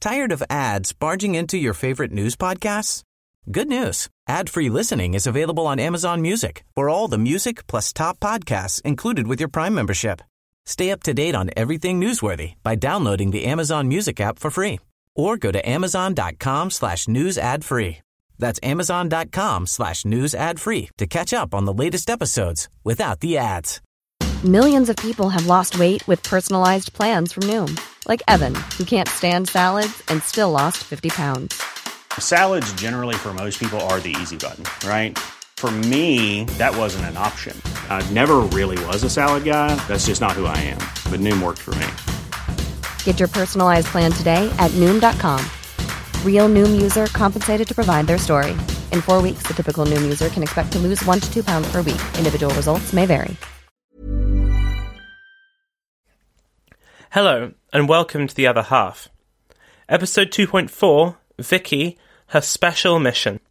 Tired of ads barging into your favorite news podcasts? Good news. Ad-free listening is available on Amazon Music for all the music plus top podcasts included with your Prime membership. Stay up to date on everything newsworthy by downloading the Amazon Music app for free or go to amazon.com/news ad free. That's amazon.com/news ad free to catch up on the latest episodes without the ads. Millions of people have lost weight with personalized plans from Noom. Like Evan, who can't stand salads and still lost 50 pounds. Salads generally for most people are the easy button, right? For me, that wasn't an option. I never really was a salad guy. That's just not who I am. But Noom worked for me. Get your personalized plan today at Noom.com. Real Noom user compensated to provide their story. In 4 weeks, the typical Noom user can expect to lose 1 to 2 pounds per week. Individual results may vary. Hello, and welcome to The Other Half. Episode 2.4, Vicky, Her Special Mission.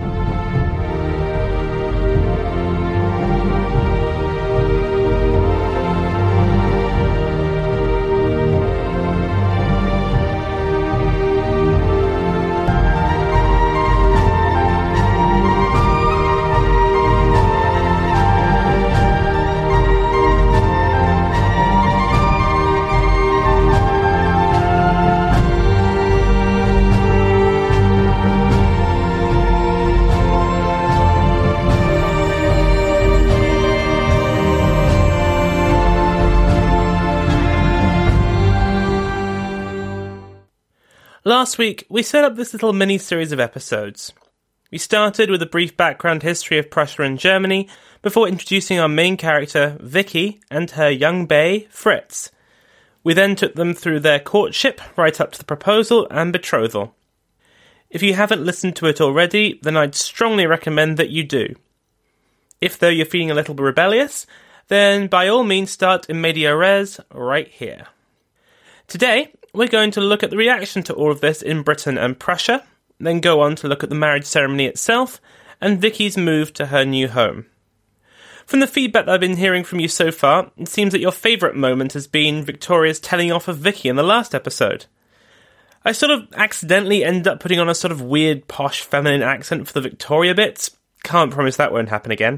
Last week, we set up this little mini-series of episodes. We started with a brief background history of Prussia and Germany before introducing our main character, Vicky, and her young bae, Fritz. We then took them through their courtship right up to the proposal and betrothal. If you haven't listened to it already, then I'd strongly recommend that you do. If, though, you're feeling a little bit rebellious, then by all means start in media res right here. Today, we're going to look at the reaction to all of this in Britain and Prussia, then go on to look at the marriage ceremony itself, and Vicky's move to her new home. From the feedback that I've been hearing from you so far, it seems that your favourite moment has been Victoria's telling off of Vicky in the last episode. I sort of accidentally ended up putting on a sort of weird, posh, feminine accent for the Victoria bits. Can't promise that won't happen again.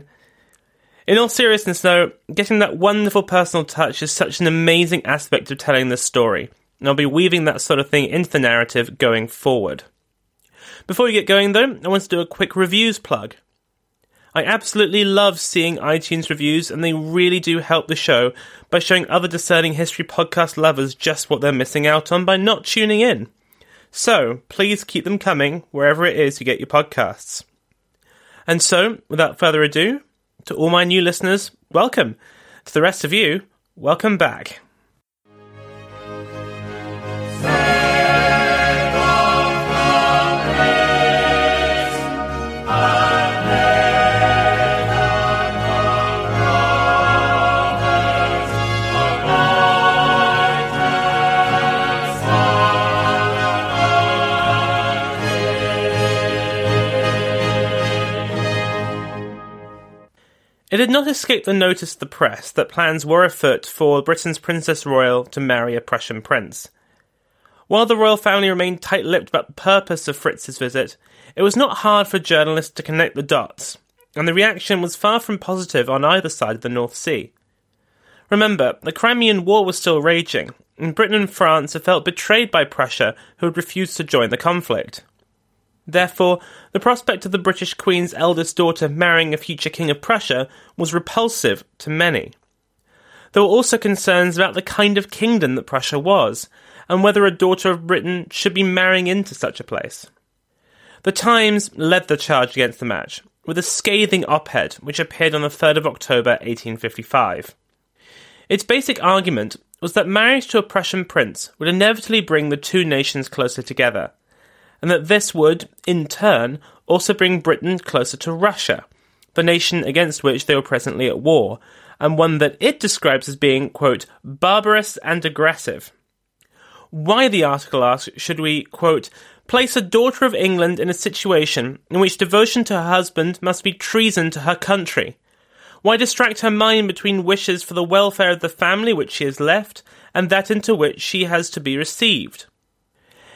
In all seriousness though, getting that wonderful personal touch is such an amazing aspect of telling this story. And I'll be weaving that sort of thing into the narrative going forward. Before we get going though, I want to do a quick reviews plug. I absolutely love seeing iTunes reviews, and they really do help the show by showing other discerning history podcast lovers just what they're missing out on by not tuning in. So, please keep them coming wherever it is you get your podcasts. And so, without further ado, to all my new listeners, welcome. To the rest of you, welcome back. It had not escaped the notice of the press that plans were afoot for Britain's Princess Royal to marry a Prussian prince. While the royal family remained tight-lipped about the purpose of Fritz's visit, it was not hard for journalists to connect the dots, and the reaction was far from positive on either side of the North Sea. Remember, the Crimean War was still raging, and Britain and France had felt betrayed by Prussia, who had refused to join the conflict. Therefore, the prospect of the British Queen's eldest daughter marrying a future King of Prussia was repulsive to many. There were also concerns about the kind of kingdom that Prussia was, and whether a daughter of Britain should be marrying into such a place. The Times led the charge against the match, with a scathing op-ed which appeared on the 3rd of October 1855. Its basic argument was that marriage to a Prussian prince would inevitably bring the two nations closer together, and that this would, in turn, also bring Britain closer to Russia, the nation against which they were presently at war, and one that it describes as being, quote, barbarous and aggressive. Why, the article asks, should we, quote, place a daughter of England in a situation in which devotion to her husband must be treason to her country? Why distract her mind between wishes for the welfare of the family which she has left, and that into which she has to be received?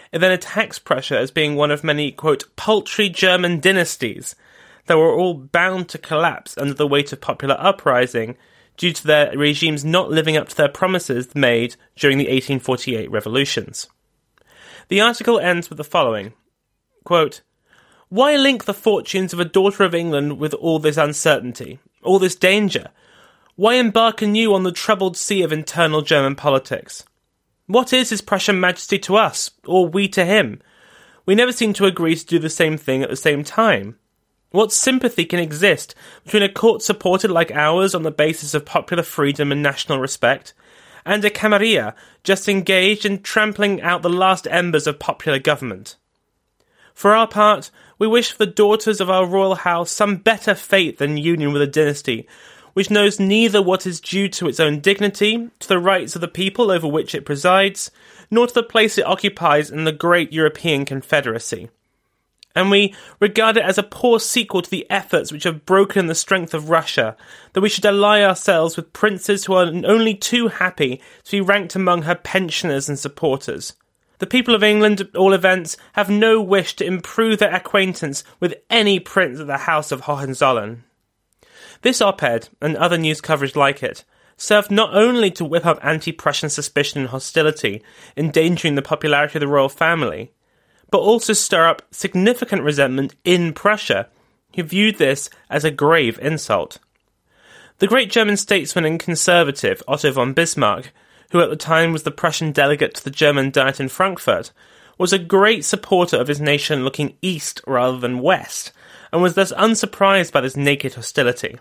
It then attacks Prussia as being one of many, quote, paltry German dynasties that were all bound to collapse under the weight of popular uprising due to their regimes not living up to their promises made during the 1848 revolutions. The article ends with the following, quote, "Why link the fortunes of a daughter of England with all this uncertainty, all this danger? Why embark anew on the troubled sea of internal German politics? What is His Prussian Majesty to us, or we to him? We never seem to agree to do the same thing at the same time. What sympathy can exist between a court supported like ours on the basis of popular freedom and national respect, and a Camarilla just engaged in trampling out the last embers of popular government? For our part, we wish for the daughters of our royal house some better fate than union with a dynasty which knows neither what is due to its own dignity, to the rights of the people over which it presides, nor to the place it occupies in the great European confederacy. And we regard it as a poor sequel to the efforts which have broken the strength of Russia, that we should ally ourselves with princes who are only too happy to be ranked among her pensioners and supporters. The people of England, at all events, have no wish to improve their acquaintance with any prince of the House of Hohenzollern." This op-ed, and other news coverage like it, served not only to whip up anti-Prussian suspicion and hostility, endangering the popularity of the royal family, but also stir up significant resentment in Prussia, who viewed this as a grave insult. The great German statesman and conservative Otto von Bismarck, who at the time was the Prussian delegate to the German Diet in Frankfurt, was a great supporter of his nation looking east rather than west, and was thus unsurprised by this naked hostility.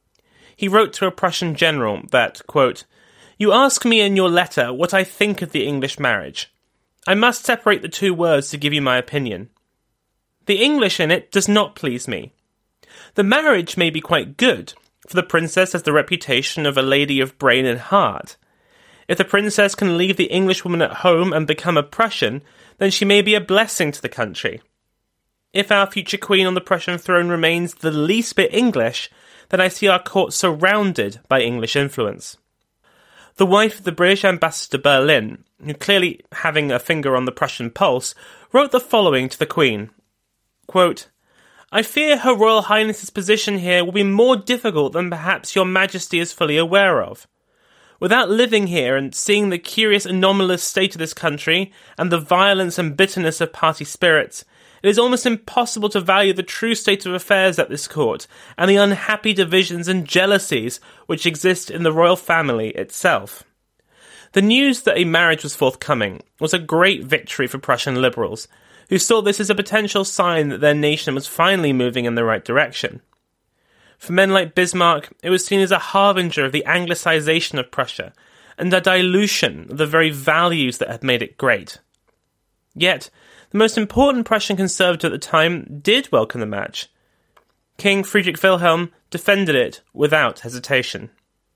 He wrote to a Prussian general that, quote, "You ask me in your letter what I think of the English marriage. I must separate the two words to give you my opinion. The English in it does not please me. The marriage may be quite good, for the princess has the reputation of a lady of brain and heart. If the princess can leave the Englishwoman at home and become a Prussian, then she may be a blessing to the country. If our future queen on the Prussian throne remains the least bit English, then I see our court surrounded by English influence." The wife of the British ambassador to Berlin, who clearly having a finger on the Prussian pulse, wrote the following to the Queen, quote, "I fear Her Royal Highness's position here will be more difficult than perhaps your Majesty is fully aware of. Without living here and seeing the curious anomalous state of this country, and the violence and bitterness of party spirits, it is almost impossible to value the true state of affairs at this court, and the unhappy divisions and jealousies which exist in the royal family itself." The news that a marriage was forthcoming was a great victory for Prussian liberals, who saw this as a potential sign that their nation was finally moving in the right direction. For men like Bismarck, it was seen as a harbinger of the Anglicization of Prussia, and a dilution of the very values that had made it great. Yet, the most important Prussian conservative at the time did welcome the match. King Friedrich Wilhelm defended it without hesitation.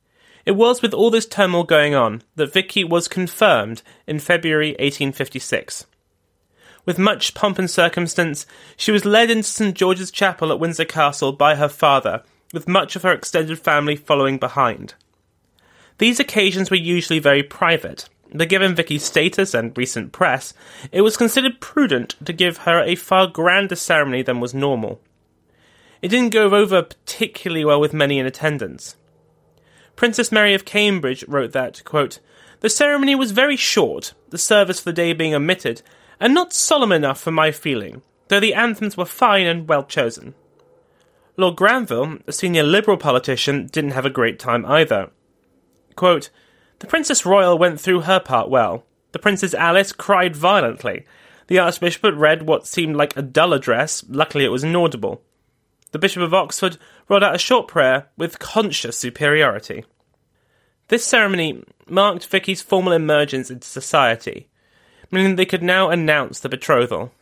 It was with all this turmoil going on that Vicky was confirmed in February 1856. With much pomp and circumstance, she was led into St. George's Chapel at Windsor Castle by her father, with much of her extended family following behind. These occasions were usually very private, but given Vicky's status and recent press, it was considered prudent to give her a far grander ceremony than was normal. It didn't go over particularly well with many in attendance. Princess Mary of Cambridge wrote that, quote, "The ceremony was very short, the service for the day being omitted, and not solemn enough for my feeling, though the anthems were fine and well chosen." Lord Granville, a senior Liberal politician, didn't have a great time either. Quote, "The Princess Royal went through her part well. The Princess Alice cried violently. The Archbishop read what seemed like a dull address, luckily it was inaudible. The Bishop of Oxford rolled out a short prayer with conscious superiority." This ceremony marked Vicky's formal emergence into society, meaning they could now announce the betrothal.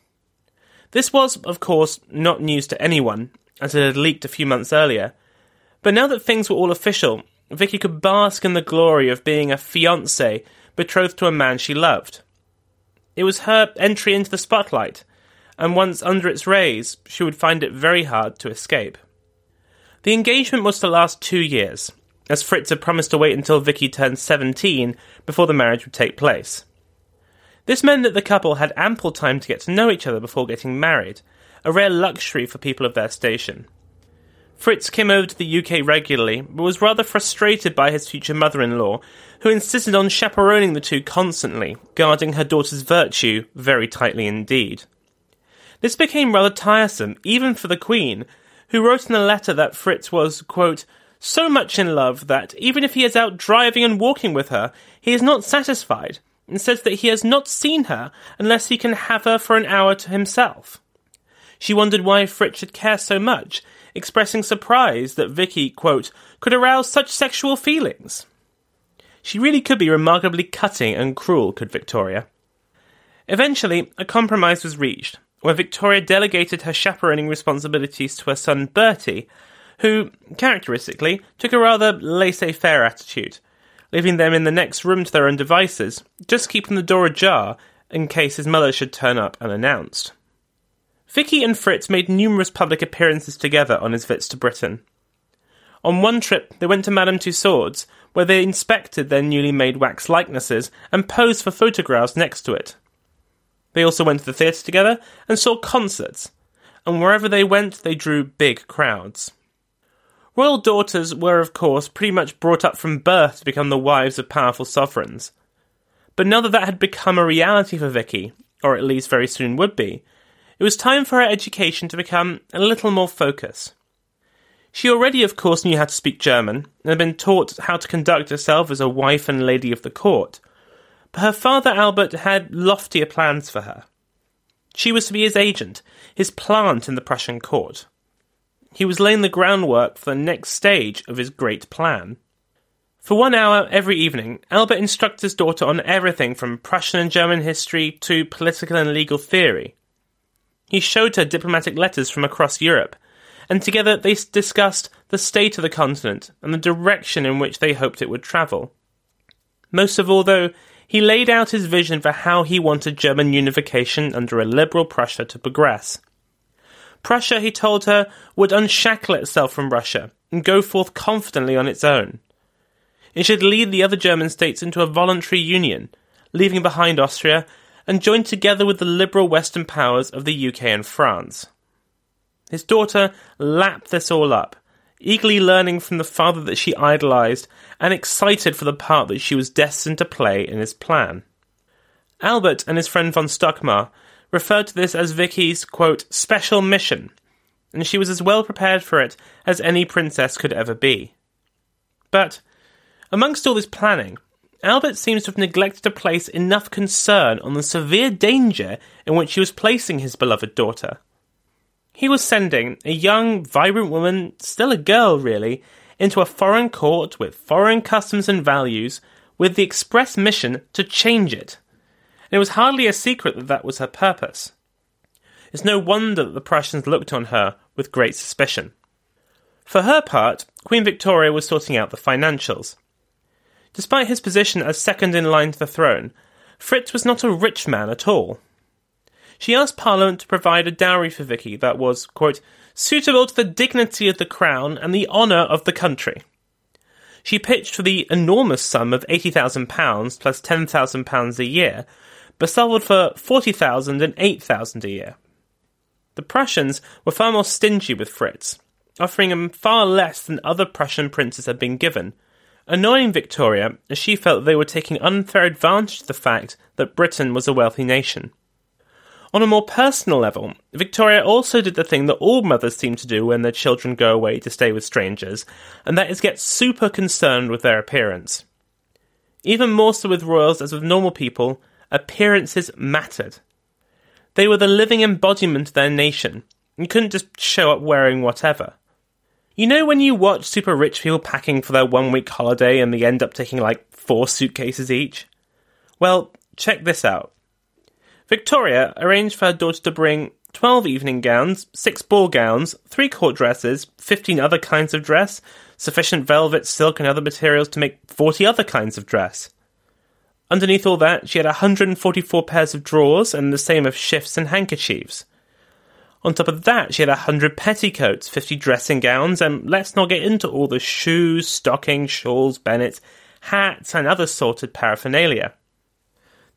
This was, of course, not news to anyone, as it had leaked a few months earlier, but now that things were all official, Vicky could bask in the glory of being a fiancée betrothed to a man she loved. It was her entry into the spotlight, and once under its rays, she would find it very hard to escape. The engagement was to last 2 years, as Fritz had promised to wait until Vicky turned 17 before the marriage would take place. This meant that the couple had ample time to get to know each other before getting married, a rare luxury for people of their station. Fritz came over to the UK regularly, but was rather frustrated by his future mother-in-law, who insisted on chaperoning the two constantly, guarding her daughter's virtue very tightly indeed. This became rather tiresome, even for the Queen, who wrote in a letter that Fritz was, quote, so much in love that, even if he is out driving and walking with her, he is not satisfied, and says that he has not seen her unless he can have her for an hour to himself. She wondered why Fritz should care so much, expressing surprise that Vicky, quote, could arouse such sexual feelings. She really could be remarkably cutting and cruel, could Victoria. Eventually, a compromise was reached, where Victoria delegated her chaperoning responsibilities to her son Bertie, who, characteristically, took a rather laissez-faire attitude, leaving them in the next room to their own devices, just keeping the door ajar in case his mother should turn up unannounced. Vicky and Fritz made numerous public appearances together on his visits to Britain. On one trip, they went to Madame Tussauds, where they inspected their newly made wax likenesses and posed for photographs next to it. They also went to the theatre together and saw concerts, and wherever they went, they drew big crowds. Royal daughters were, of course, pretty much brought up from birth to become the wives of powerful sovereigns. But now that had become a reality for Vicky, or at least very soon would be, it was time for her education to become a little more focused. She already, of course, knew how to speak German, and had been taught how to conduct herself as a wife and lady of the court, but her father Albert had loftier plans for her. She was to be his agent, his plant in the Prussian court. He was laying the groundwork for the next stage of his great plan. For 1 hour every evening, Albert instructed his daughter on everything from Prussian and German history to political and legal theory. He showed her diplomatic letters from across Europe, and together they discussed the state of the continent and the direction in which they hoped it would travel. Most of all, though, he laid out his vision for how he wanted German unification under a liberal Prussia to progress. Prussia, he told her, would unshackle itself from Russia and go forth confidently on its own. It should lead the other German states into a voluntary union, leaving behind Austria, and join together with the liberal Western powers of the UK and France. His daughter lapped this all up, eagerly learning from the father that she idolised and excited for the part that she was destined to play in his plan. Albert and his friend von Stockmar referred to this as Vicky's, quote, special mission, and she was as well prepared for it as any princess could ever be. But, amongst all this planning, Albert seems to have neglected to place enough concern on the severe danger in which he was placing his beloved daughter. He was sending a young, vibrant woman, still a girl really, into a foreign court with foreign customs and values, with the express mission to change it. And it was hardly a secret that that was her purpose. It's no wonder that the Prussians looked on her with great suspicion. For her part, Queen Victoria was sorting out the financials. Despite his position as second in line to the throne, Fritz was not a rich man at all. She asked Parliament to provide a dowry for Vicky that was, quote, suitable to the dignity of the crown and the honour of the country. She pitched for the enormous sum of £80,000 plus £10,000 a year, but settled for £40,000 and £8,000 a year. The Prussians were far more stingy with Fritz, offering him far less than other Prussian princes had been given, annoying Victoria as she felt they were taking unfair advantage of the fact that Britain was a wealthy nation. On a more personal level, Victoria also did the thing that all mothers seem to do when their children go away to stay with strangers, and that is get super concerned with their appearance. Even more so with royals as with normal people, appearances mattered. They were the living embodiment of their nation. You couldn't just show up wearing whatever. You know when you watch super rich people packing for their 1-week holiday and they end up taking like 4 suitcases each? Well, check this out. Victoria arranged for her daughter to bring 12 evening gowns, 6 ball gowns, 3 court dresses, 15 other kinds of dress, sufficient velvet, silk and other materials to make 40 other kinds of dress. Underneath all that, she had 144 pairs of drawers and the same of shifts and handkerchiefs. On top of that, she had 100 petticoats, 50 dressing gowns, and let's not get into all the shoes, stockings, shawls, bennets, hats, and other sorted paraphernalia.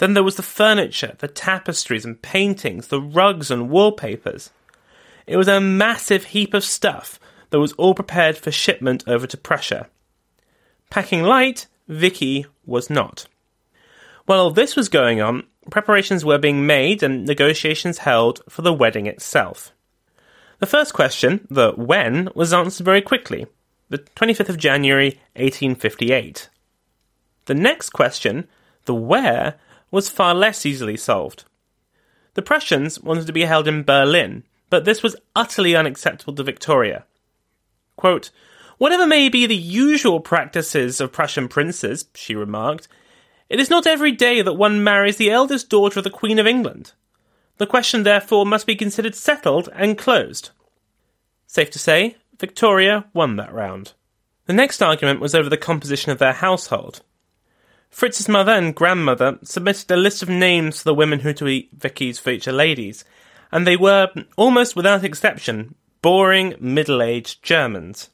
Then there was the furniture, the tapestries and paintings, the rugs and wallpapers. It was a massive heap of stuff that was all prepared for shipment over to Prussia. Packing light, Vicky was not. While all this was going on, preparations were being made and negotiations held for the wedding itself. The first question, the when, was answered very quickly, the 25th of January, 1858. The next question, the where, was far less easily solved. The Prussians wanted to be held in Berlin, but this was utterly unacceptable to Victoria. Quote, "Whatever may be the usual practices of Prussian princes," she remarked, "it is not every day that one marries the eldest daughter of the Queen of England. The question, therefore, must be considered settled and closed." Safe to say, Victoria won that round. The next argument was over the composition of their household. Fritz's mother and grandmother submitted a list of names for the women who to be Vicky's future ladies, and they were, almost without exception, boring, middle-aged Germans.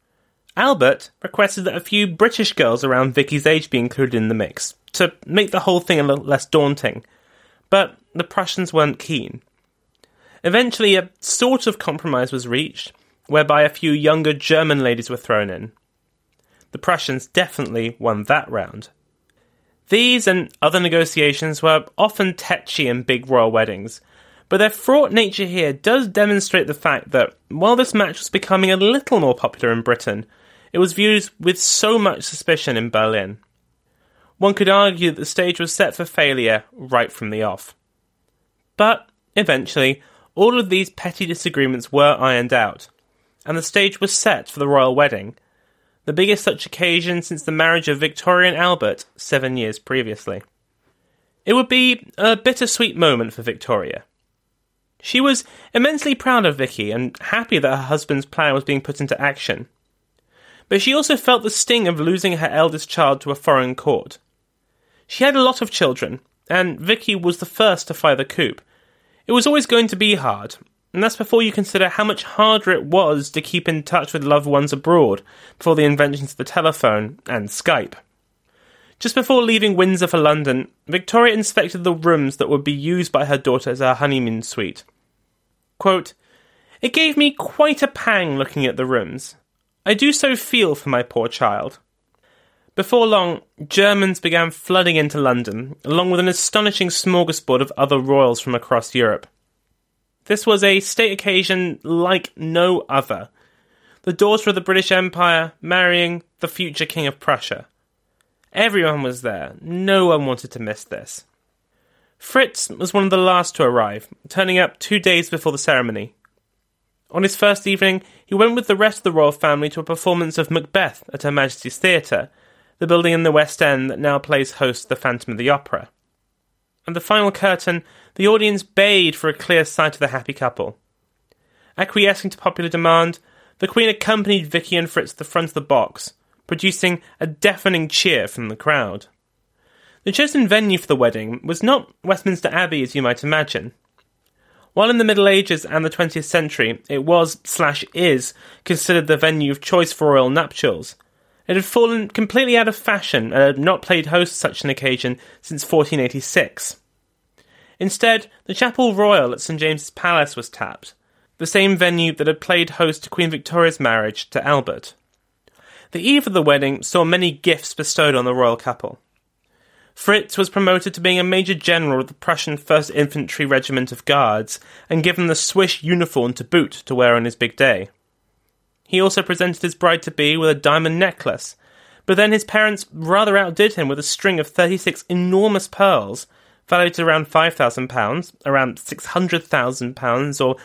Albert requested that a few British girls around Vicky's age be included in the mix, to make the whole thing a little less daunting, but the Prussians weren't keen. Eventually, a sort of compromise was reached, whereby a few younger German ladies were thrown in. The Prussians definitely won that round. These and other negotiations were often tetchy in big royal weddings, but their fraught nature here does demonstrate the fact that, while this match was becoming a little more popular in Britain, it was viewed with so much suspicion in Berlin. One could argue that the stage was set for failure right from the off. But, eventually, all of these petty disagreements were ironed out, and the stage was set for the royal wedding, the biggest such occasion since the marriage of Victoria and Albert 7 years previously. It would be a bittersweet moment for Victoria. She was immensely proud of Vicky and happy that her husband's plan was being put into action. But she also felt the sting of losing her eldest child to a foreign court. She had a lot of children, and Vicky was the first to fly the coop. It was always going to be hard, and that's before you consider how much harder it was to keep in touch with loved ones abroad before the inventions of the telephone and Skype. Just before leaving Windsor for London, Victoria inspected the rooms that would be used by her daughter as her honeymoon suite. Quote, "It gave me quite a pang looking at the rooms. I do so feel for my poor child." Before long, Germans began flooding into London, along with an astonishing smorgasbord of other royals from across Europe. This was a state occasion like no other. The daughter of the British Empire marrying the future King of Prussia. Everyone was there. No one wanted to miss this. Fritz was one of the last to arrive, turning up 2 days before the ceremony. On his first evening, he went with the rest of the royal family to a performance of Macbeth at Her Majesty's Theatre, the building in the West End that now plays host to the Phantom of the Opera. At the final curtain, the audience bayed for a clear sight of the happy couple. Acquiescing to popular demand, the Queen accompanied Vicky and Fritz to the front of the box, producing a deafening cheer from the crowd. The chosen venue for the wedding was not Westminster Abbey as you might imagine. While in the Middle Ages and the 20th century it was/is considered the venue of choice for royal nuptials, it had fallen completely out of fashion and had not played host to such an occasion since 1486. Instead, the Chapel Royal at St James's Palace was tapped, the same venue that had played host to Queen Victoria's marriage to Albert. The eve of the wedding saw many gifts bestowed on the royal couple. Fritz was promoted to being a Major General of the Prussian 1st Infantry Regiment of Guards and given the Swiss uniform to boot to wear on his big day. He also presented his bride-to-be with a diamond necklace, but then his parents rather outdid him with a string of 36 enormous pearls, valued at around £5,000, around £600,000 or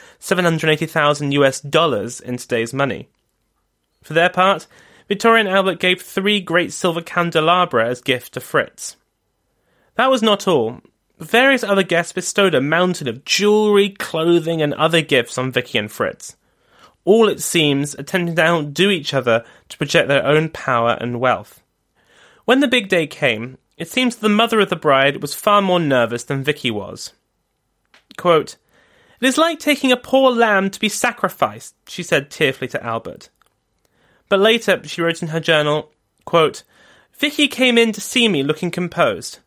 $780,000 in today's money. For their part, Victoria and Albert gave 3 great silver candelabra as gift to Fritz. That was not all. Various other guests bestowed a mountain of jewellery, clothing and other gifts on Vicky and Fritz. All, it seems, attempting to outdo each other to project their own power and wealth. When the big day came, it seems the mother of the bride was far more nervous than Vicky was. Quote, "It is like taking a poor lamb to be sacrificed," she said tearfully to Albert. But later, she wrote in her journal, quote, "Vicky came in to see me looking composed.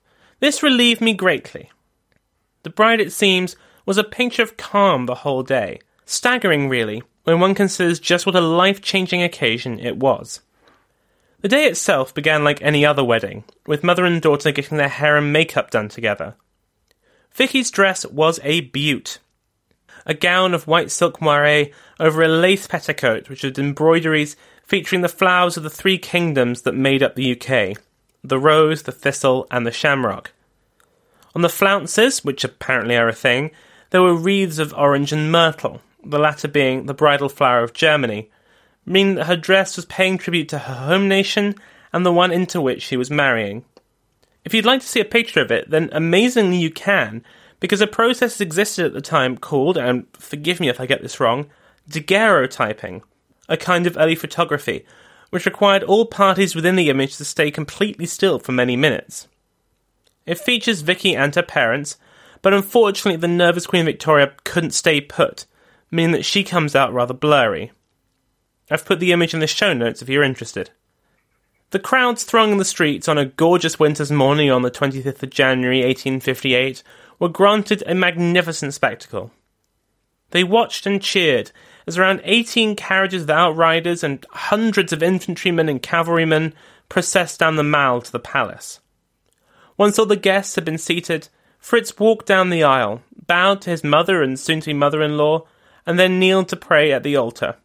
This relieved me greatly. The bride, it seems, was a picture of calm the whole day. Staggering, really, when one considers just what a life-changing occasion it was. The day itself began like any other wedding, with mother and daughter getting their hair and makeup done together. Vicky's dress was a beaut. A gown of white silk moiré over a lace petticoat which had embroideries featuring the flowers of the 3 kingdoms that made up the UK, the rose, the thistle, and the shamrock. On the flounces, which apparently are a thing, there were wreaths of orange and myrtle, the latter being the bridal flower of Germany, meaning that her dress was paying tribute to her home nation and the one into which she was marrying. If you'd like to see a picture of it, then amazingly you can, because a process existed at the time called, and forgive me if I get this wrong, daguerreotyping, a kind of early photography, which required all parties within the image to stay completely still for many minutes. It features Vicky and her parents, but unfortunately the nervous Queen Victoria couldn't stay put, meaning that she comes out rather blurry. I've put the image in the show notes if you're interested. The crowds thronging the streets on a gorgeous winter's morning on the 25th of January 1858 were granted a magnificent spectacle. They watched and cheered as around 18 carriages without riders and hundreds of infantrymen and cavalrymen processed down the Mall to the palace. Once all the guests had been seated, Fritz walked down the aisle, bowed to his mother and soon-to-be mother-in-law, and then kneeled to pray at the altar.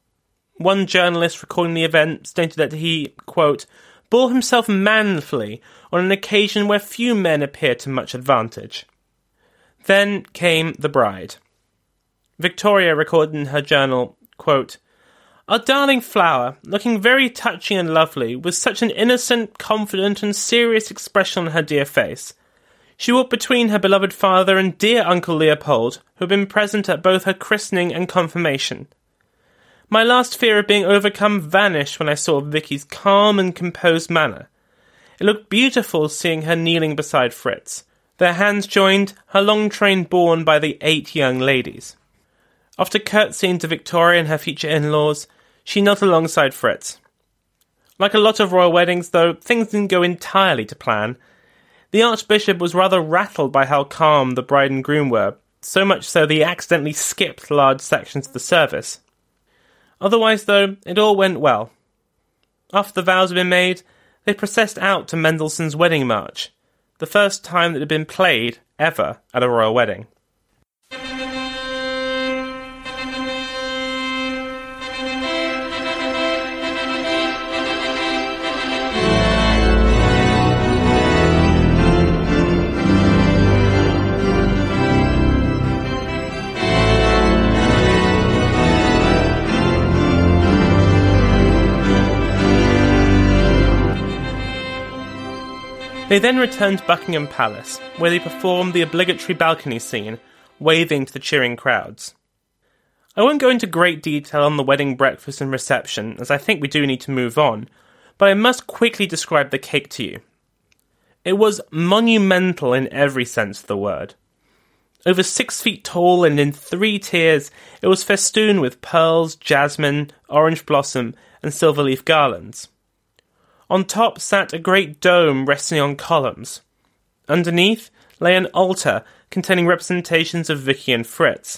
One journalist recording the event stated that he, quote, bore himself manfully on an occasion where few men appeared to much advantage. Then came the bride. Victoria recorded in her journal, quote, our darling flower, looking very touching and lovely, with such an innocent, confident and serious expression on her dear face. She walked between her beloved father and dear Uncle Leopold, who had been present at both her christening and confirmation. My last fear of being overcome vanished when I saw Vicky's calm and composed manner. It looked beautiful seeing her kneeling beside Fritz, their hands joined, her long train borne by the 8 young ladies. After curtsying to Victoria and her future in-laws, she knelt alongside Fritz. Like a lot of royal weddings, though, things didn't go entirely to plan. The Archbishop was rather rattled by how calm the bride and groom were, so much so that he accidentally skipped large sections of the service. Otherwise, though, it all went well. After the vows had been made, they processed out to Mendelssohn's Wedding March, the first time that it had been played, ever, at a royal wedding. They then returned to Buckingham Palace, where they performed the obligatory balcony scene, waving to the cheering crowds. I won't go into great detail on the wedding breakfast and reception, as I think we do need to move on, but I must quickly describe the cake to you. It was monumental in every sense of the word. Over 6 feet tall and in 3 tiers, it was festooned with pearls, jasmine, orange blossom, and silver leaf garlands. On top sat a great dome resting on columns. Underneath lay an altar containing representations of Vicky and Fritz.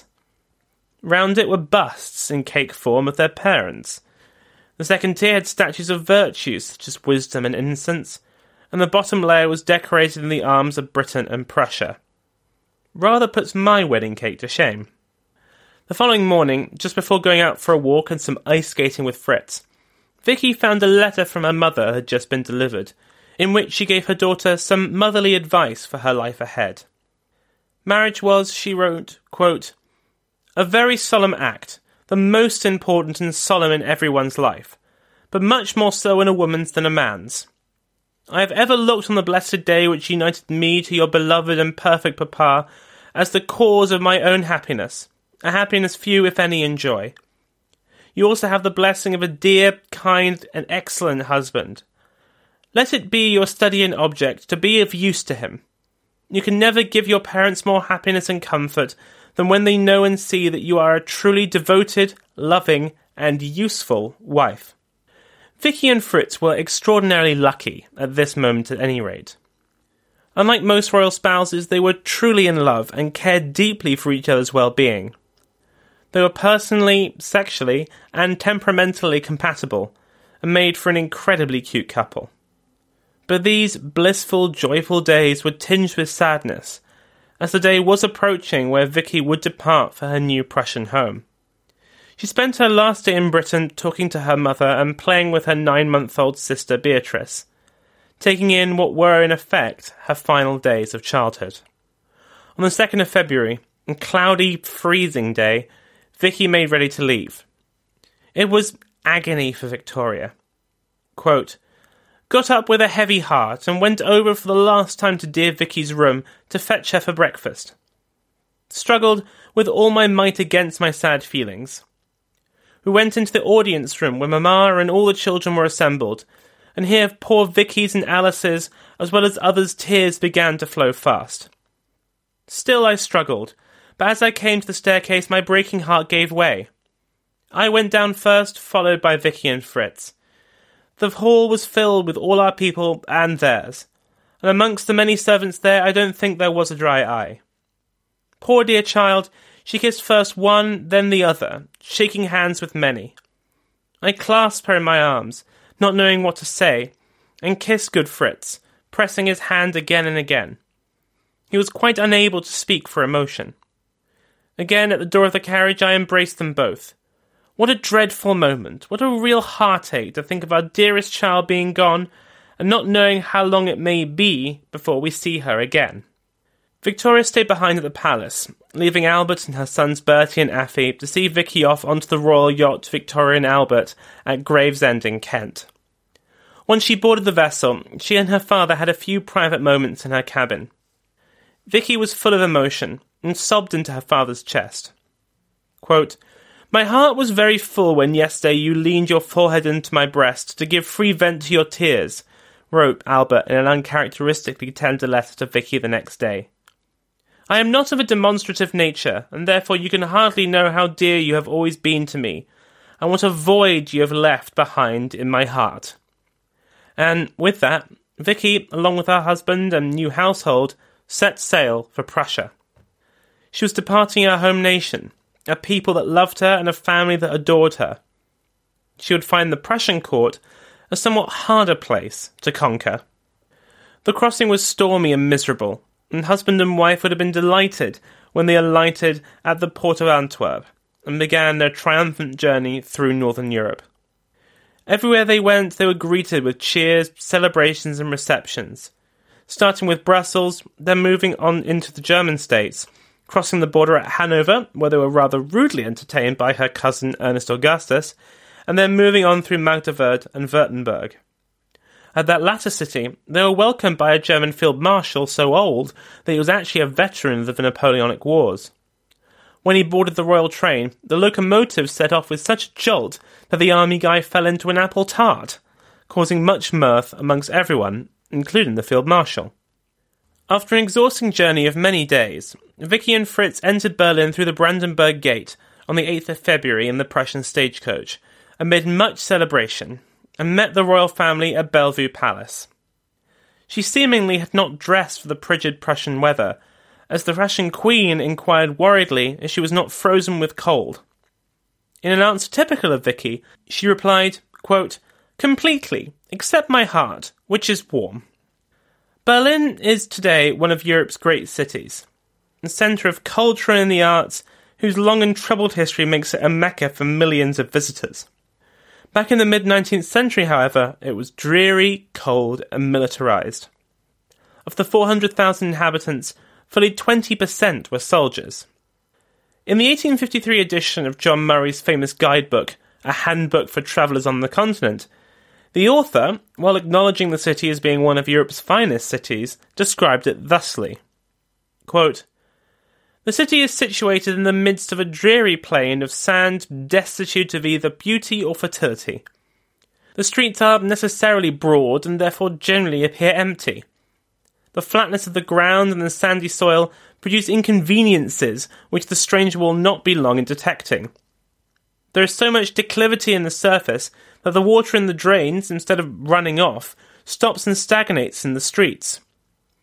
Round it were busts in cake form of their parents. The second tier had statues of virtues such as wisdom and innocence, and the bottom layer was decorated in the arms of Britain and Prussia. Rather puts my wedding cake to shame. The following morning, just before going out for a walk and some ice skating with Fritz, Vicky found a letter from her mother had just been delivered, in which she gave her daughter some motherly advice for her life ahead. Marriage was, she wrote, quote, a very solemn act, the most important and solemn in everyone's life, but much more so in a woman's than a man's. I have ever looked on the blessed day which united me to your beloved and perfect papa as the cause of my own happiness, a happiness few, if any, enjoy. You also have the blessing of a dear, kind, and excellent husband. Let it be your study and object to be of use to him. You can never give your parents more happiness and comfort than when they know and see that you are a truly devoted, loving, and useful wife. Vicky and Fritz were extraordinarily lucky, at this moment at any rate. Unlike most royal spouses, they were truly in love and cared deeply for each other's well-being. They were personally, sexually, and temperamentally compatible, and made for an incredibly cute couple. But these blissful, joyful days were tinged with sadness, as the day was approaching where Vicky would depart for her new Prussian home. She spent her last day in Britain talking to her mother and playing with her 9-month-old sister Beatrice, taking in what were in effect her final days of childhood. On the 2nd of February, a cloudy, freezing day, Vicky made ready to leave. It was agony for Victoria. Quote, "Got up with a heavy heart and went over for the last time to dear Vicky's room to fetch her for breakfast. Struggled with all my might against my sad feelings. We went into the audience room where Mamma and all the children were assembled, and here poor Vicky's and Alice's, as well as others' tears began to flow fast. Still I struggled, but as I came to the staircase my breaking heart gave way. I went down first, followed by Vicky and Fritz. The hall was filled with all our people and theirs, and amongst the many servants there I don't think there was a dry eye. Poor dear child, she kissed first one, then the other, shaking hands with many. I clasped her in my arms, not knowing what to say, and kissed good Fritz, pressing his hand again and again. He was quite unable to speak for emotion. Again, at the door of the carriage, I embraced them both. What a dreadful moment, what a real heartache to think of our dearest child being gone, and not knowing how long it may be before we see her again." Victoria stayed behind at the palace, leaving Albert and her sons Bertie and Affie to see Vicky off onto the royal yacht Victoria and Albert at Gravesend in Kent. Once she boarded the vessel, she and her father had a few private moments in her cabin. Vicky was full of emotion and sobbed into her father's chest. Quote, "My heart was very full when yesterday you leaned your forehead into my breast to give free vent to your tears," wrote Albert in an uncharacteristically tender letter to Vicky the next day. "I am not of a demonstrative nature, and therefore you can hardly know how dear you have always been to me, and what a void you have left behind in my heart." And with that, Vicky, along with her husband and new household, set sail for Prussia. She was departing her home nation, a people that loved her and a family that adored her. She would find the Prussian court a somewhat harder place to conquer. The crossing was stormy and miserable, and husband and wife would have been delighted when they alighted at the port of Antwerp and began their triumphant journey through northern Europe. Everywhere they went, they were greeted with cheers, celebrations and receptions, starting with Brussels, then moving on into the German states, crossing the border at Hanover, where they were rather rudely entertained by her cousin Ernest Augustus, and then moving on through Magdeburg and Württemberg. At that latter city, they were welcomed by a German field marshal so old that he was actually a veteran of the Napoleonic Wars. When he boarded the royal train, the locomotive set off with such a jolt that the army guy fell into an apple tart, causing much mirth amongst everyone, including the field marshal. After an exhausting journey of many days, Vicky and Fritz entered Berlin through the Brandenburg Gate on the 8th of February in the Prussian stagecoach, amid much celebration, and met the royal family at Bellevue Palace. She seemingly had not dressed for the frigid Prussian weather, as the Russian queen inquired worriedly if she was not frozen with cold. In an answer typical of Vicky, she replied, quote, "Completely, except my heart, which is warm." Berlin is today one of Europe's great cities, a centre of culture and the arts, whose long and troubled history makes it a mecca for millions of visitors. Back in the mid-19th century, however, it was dreary, cold, and militarised. Of the 400,000 inhabitants, fully 20% were soldiers. In the 1853 edition of John Murray's famous guidebook, A Handbook for Travellers on the Continent, the author, while acknowledging the city as being one of Europe's finest cities, described it thusly, quote, "The city is situated in the midst of a dreary plain of sand destitute of either beauty or fertility. The streets are necessarily broad and therefore generally appear empty. The flatness of the ground and the sandy soil produce inconveniences which the stranger will not be long in detecting. There is so much declivity in the surface that the water in the drains, instead of running off, stops and stagnates in the streets.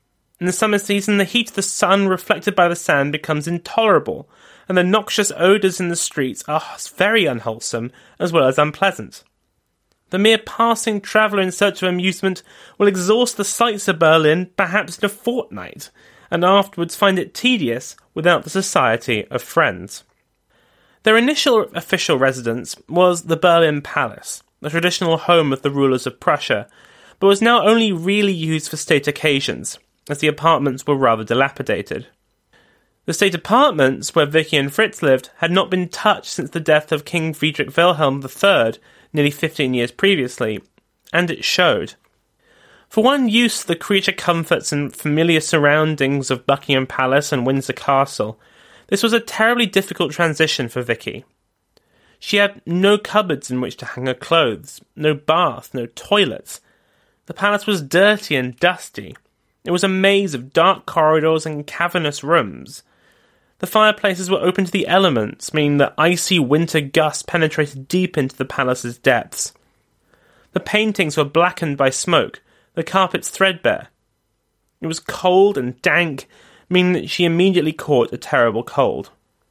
In the summer season, the heat of the sun reflected by the sand becomes intolerable, and the noxious odours in the streets are very unwholesome as well as unpleasant. The mere passing traveller in search of amusement will exhaust the sights of Berlin perhaps in a fortnight, and afterwards find it tedious without the society of friends. Their initial official residence was the Berlin Palace, the traditional home of the rulers of Prussia, but was now only really used for state occasions, as the apartments were rather dilapidated. The state apartments where Vicky and Fritz lived had not been touched since the death of King Friedrich Wilhelm III, nearly 15 years previously, and it showed. For one used to the creature comforts and familiar surroundings of Buckingham Palace and Windsor Castle, this was a terribly difficult transition for Vicky. She had no cupboards in which to hang her clothes, no bath, no toilets. The palace was dirty and dusty. It was a maze of dark corridors and cavernous rooms. The fireplaces were open to the elements, meaning that icy winter gusts penetrated deep into the palace's depths. The paintings were blackened by smoke, the carpets threadbare. It was cold and dank, meaning that she immediately caught a terrible cold.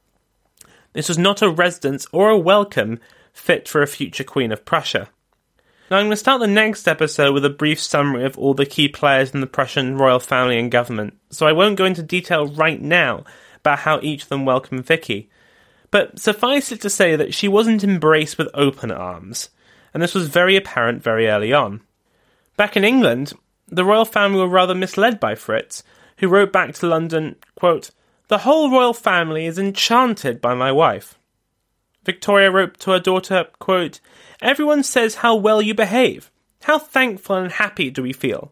This was not a residence or a welcome fit for a future Queen of Prussia. Now I'm going to start the next episode with a brief summary of all the key players in the Prussian royal family and government, so I won't go into detail right now about how each of them welcomed Vicky. But suffice it to say that she wasn't embraced with open arms, and this was very apparent very early on. Back in England, the royal family were rather misled by Fritz, who wrote back to London, quote, "The whole royal family is enchanted by my wife." Victoria wrote to her daughter, quote, "Everyone says how well you behave. How thankful and happy do we feel?"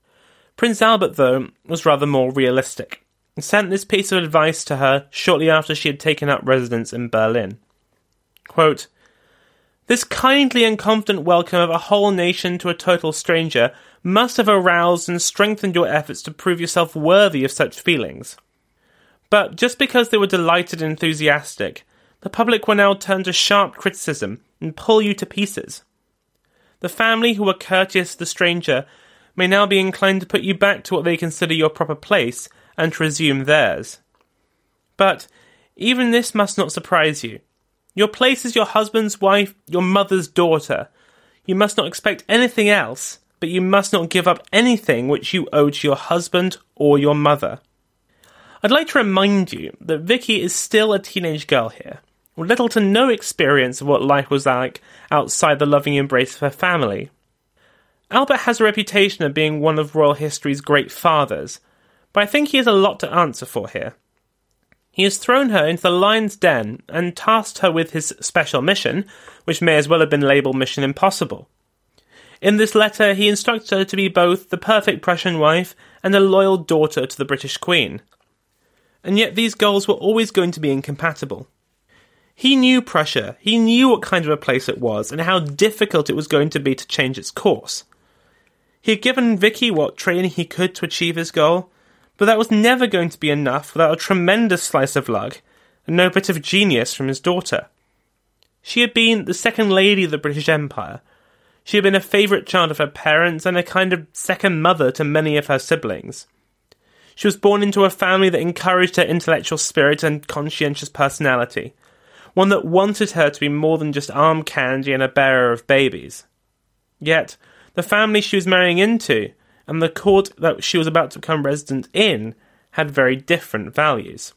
Prince Albert, though, was rather more realistic, and sent this piece of advice to her shortly after she had taken up residence in Berlin. Quote, "This kindly and confident welcome of a whole nation to a total stranger must have aroused and strengthened your efforts to prove yourself worthy of such feelings. But just because they were delighted and enthusiastic, the public will now turn to sharp criticism and pull you to pieces. The family who were courteous to the stranger may now be inclined to put you back to what they consider your proper place and to resume theirs. But even this must not surprise you. Your place is your husband's wife, your mother's daughter. You must not expect anything else, but you must not give up anything which you owe to your husband or your mother." I'd like to remind you that Vicky is still a teenage girl here, with little to no experience of what life was like outside the loving embrace of her family. Albert has a reputation of being one of royal history's great fathers, but I think he has a lot to answer for here. He has thrown her into the lion's den and tasked her with his special mission, which may as well have been labelled Mission Impossible. In this letter, he instructs her to be both the perfect Prussian wife and a loyal daughter to the British Queen. And yet these goals were always going to be incompatible. He knew Prussia, he knew what kind of a place it was, and how difficult it was going to be to change its course. He had given Vicky what training he could to achieve his goal, but that was never going to be enough without a tremendous slice of luck and no bit of genius from his daughter. She had been the second lady of the British Empire. She had been a favourite child of her parents and a kind of second mother to many of her siblings. She was born into a family that encouraged her intellectual spirit and conscientious personality, one that wanted her to be more than just arm candy and a bearer of babies. Yet, the family she was marrying into, and the court that she was about to become resident in, had very different values.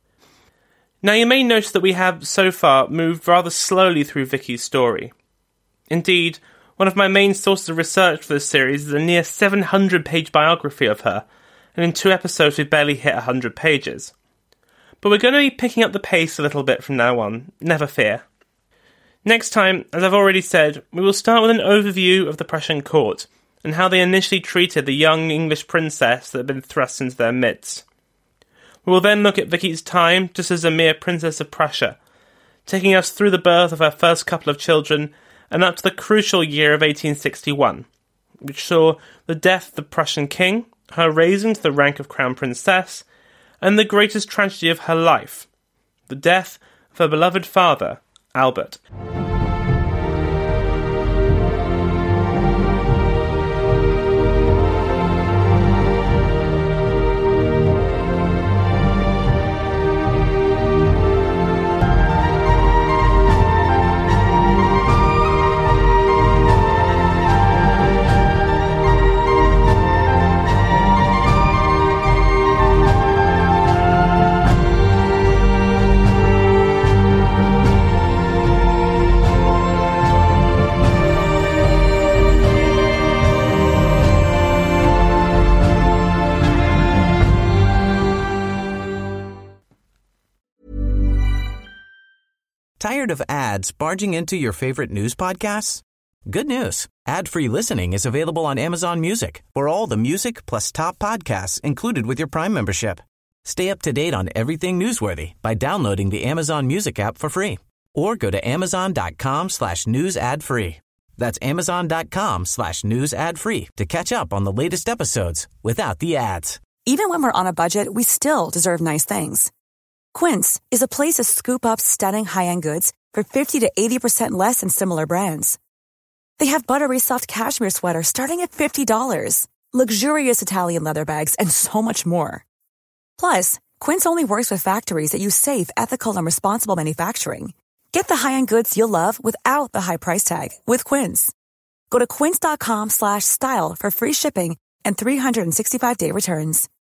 Now you may notice that we have, so far, moved rather slowly through Vicky's story. Indeed, one of my main sources of research for this series is a near 700-page biography of her, and in 2 episodes we've barely hit 100 pages. But we're going to be picking up the pace a little bit from now on, never fear. Next time, as I've already said, we will start with an overview of the Prussian court, and how they initially treated the young English princess that had been thrust into their midst. We will then look at Vicky's time just as a mere princess of Prussia, taking us through the birth of her first couple of children and up to the crucial year of 1861, which saw the death of the Prussian king, her raising to the rank of crown princess, and the greatest tragedy of her life, the death of her beloved father, Albert. Tired of ads barging into your favorite news podcasts? Good news. Ad-free listening is available on Amazon Music for all the music plus top podcasts included with your Prime membership. Stay up to date on everything newsworthy by downloading the Amazon Music app for free or go to amazon.com/news ad free. That's amazon.com/news ad free to catch up on the latest episodes without the ads. Even when we're on a budget, we still deserve nice things. Quince is a place to scoop up stunning high-end goods for 50 to 80% less than similar brands. They have buttery soft cashmere sweaters starting at $50, luxurious Italian leather bags, and so much more. Plus, Quince only works with factories that use safe, ethical, and responsible manufacturing. Get the high-end goods you'll love without the high price tag with Quince. Go to quince.com/style for free shipping and 365-day returns.